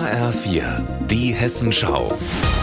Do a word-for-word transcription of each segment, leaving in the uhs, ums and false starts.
H R vier, die Hessenschau.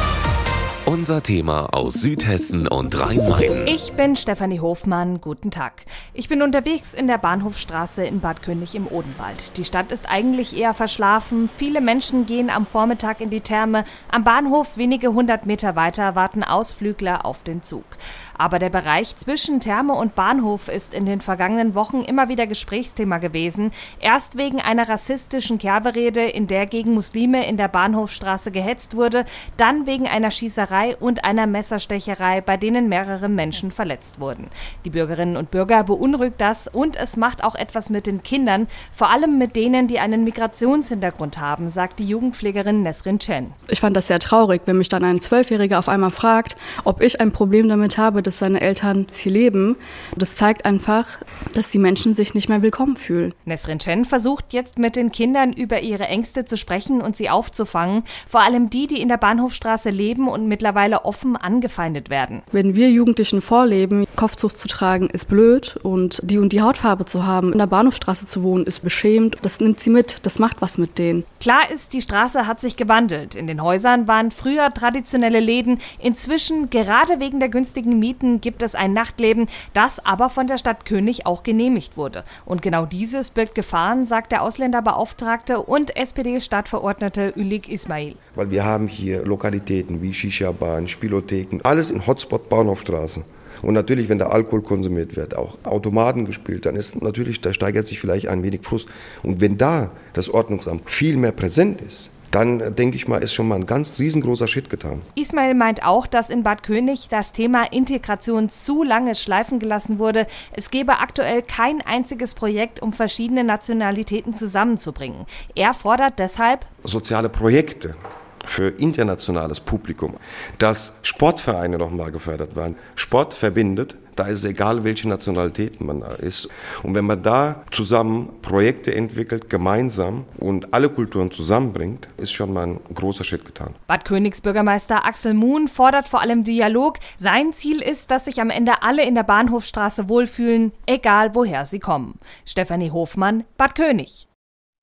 Unser Thema aus Südhessen und Rhein-Main. Ich bin Stefanie Hofmann, guten Tag. Ich bin unterwegs in der Bahnhofstraße in Bad König im Odenwald. Die Stadt ist eigentlich eher verschlafen. Viele Menschen gehen am Vormittag in die Therme. Am Bahnhof, wenige hundert Meter weiter, warten Ausflügler auf den Zug. Aber der Bereich zwischen Therme und Bahnhof ist in den vergangenen Wochen immer wieder Gesprächsthema gewesen. Erst wegen einer rassistischen Kerberede, in der gegen Muslime in der Bahnhofstraße gehetzt wurde, dann wegen einer Schießerei und einer Messerstecherei, bei denen mehrere Menschen verletzt wurden. Die Bürgerinnen und Bürger beunruhigt das und es macht auch etwas mit den Kindern, vor allem mit denen, die einen Migrationshintergrund haben, sagt die Jugendpflegerin Nesrin Chen. Ich fand das sehr traurig, wenn mich dann ein Zwölfjähriger auf einmal fragt, ob ich ein Problem damit habe, dass seine Eltern hier leben. Das zeigt einfach, dass die Menschen sich nicht mehr willkommen fühlen. Nesrin Chen versucht jetzt mit den Kindern über ihre Ängste zu sprechen und sie aufzufangen, vor allem die, die in der Bahnhofstraße leben und mittlerweile offen angefeindet werden. Wenn wir Jugendlichen vorleben, Kopftuch zu tragen ist blöd und die und die Hautfarbe zu haben, in der Bahnhofstraße zu wohnen ist beschämend, das nimmt sie mit, das macht was mit denen. Klar ist, die Straße hat sich gewandelt. In den Häusern waren früher traditionelle Läden. Inzwischen, gerade wegen der günstigen Mieten, gibt es ein Nachtleben, das aber von der Stadt König auch genehmigt wurde. Und genau dieses birgt Gefahren, sagt der Ausländerbeauftragte und S P D-Stadtverordnete Ülig Ismail. Weil wir haben hier Lokalitäten wie Shisha-Bahn, Spielotheken, alles in Hotspot Bahnhofstraße. Und natürlich, wenn da Alkohol konsumiert wird, auch Automaten gespielt, dann ist natürlich, da steigert sich vielleicht ein wenig Frust. Und wenn da das Ordnungsamt viel mehr präsent ist, dann denke ich mal, ist schon mal ein ganz riesengroßer Schritt getan. Ismail meint auch, dass in Bad König das Thema Integration zu lange schleifen gelassen wurde. Es gebe aktuell kein einziges Projekt, um verschiedene Nationalitäten zusammenzubringen. Er fordert deshalb soziale Projekte für internationales Publikum, dass Sportvereine nochmal gefördert werden. Sport verbindet, da ist es egal, welche Nationalität man da ist. Und wenn man da zusammen Projekte entwickelt, gemeinsam und alle Kulturen zusammenbringt, ist schon mal ein großer Schritt getan. Bad Königs Bürgermeister Axel Muhn fordert vor allem Dialog. Sein Ziel ist, dass sich am Ende alle in der Bahnhofstraße wohlfühlen, egal woher sie kommen. Stefanie Hofmann, Bad König.